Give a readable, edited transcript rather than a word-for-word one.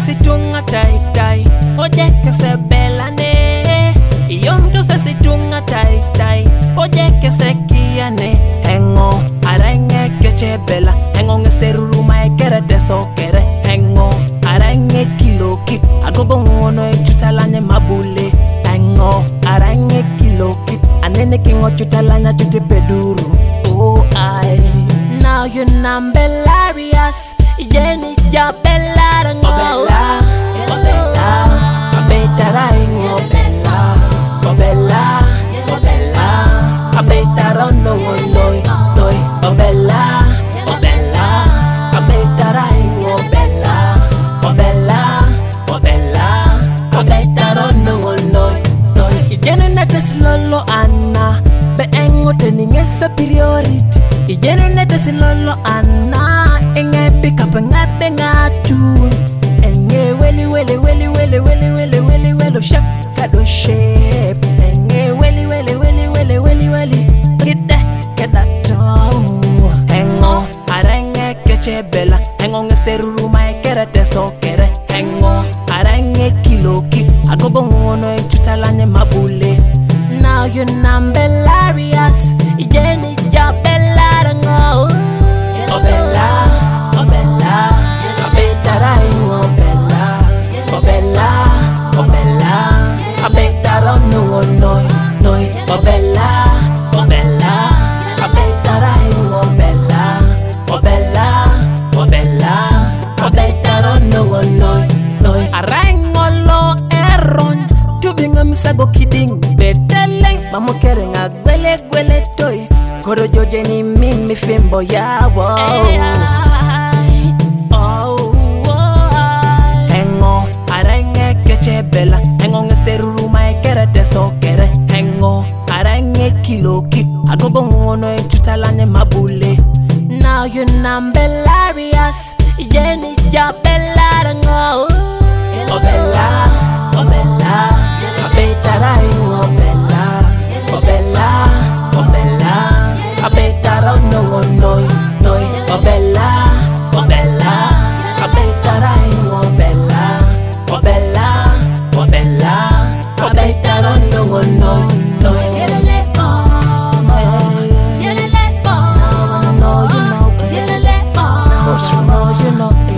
situnga tai tai. Oje que se belane. Iyom tu se situnga tai tai. Oje que se kiane. Hengo aranye que che bela. Hengo ngeseruru mai kere deso kere. Hengo aranye kilo kip. Agogo ngono e tutalanye mabule. Hengo aranye kilo kip. Anene kingo tutalanya chute peduru. Oh I. Now you nambelarious. Jenny ya bella ngo. Bella, bella. Abetara ngo bella. Bella, bella. Abetara no noi noi. Bella, bella. Abetara ngo bella. Bella, bella. Abetara no noi noi. Jenny na deslolo anna. Be engo teninge superiority. Ijeno nete silolo anna. Enge pick up ngabe ngatu. Enge weli weli weli weli weli weli weli weli shaka do shape. Enge weli weli weli weli weli weli get that toe. Hengo arenge keche bella. Hengo ngeseruru mai kere deso kere. Hengo arenge kilo kip. Agogo ngono e tutalanye mabule. Now you nambelarious. Ijeni ya bella ngo. Oh bella, oh bella. Abetara ngo bella. Oh bella, oh bella. Abetara no noi noi. Oh bella, oh bella. Abetara ngo bella. Oh bella, oh bella. Abetara no noi noi. Arango lo eron. Tubinga misago kidding beteleng. Mamo kerenga gwele gwele toy. Koro joje ni mimi fimbo ya wo. Oh, hengo arenge keche bella. Hengo ngeseruru mai kere deso kere. Hengo arenge kilo kip. Agogo ngono e tutalanye mabule. Now you nambelarious. Jenny ya bella ngo. Oh bella, oh bella. Abetara ngo bella. Oh bella, oh bella. Abetara no noi noi. Oh bella, oh bella. Abetara ngo bella. Oh bella, oh bella. Abetara no noi noi. You know,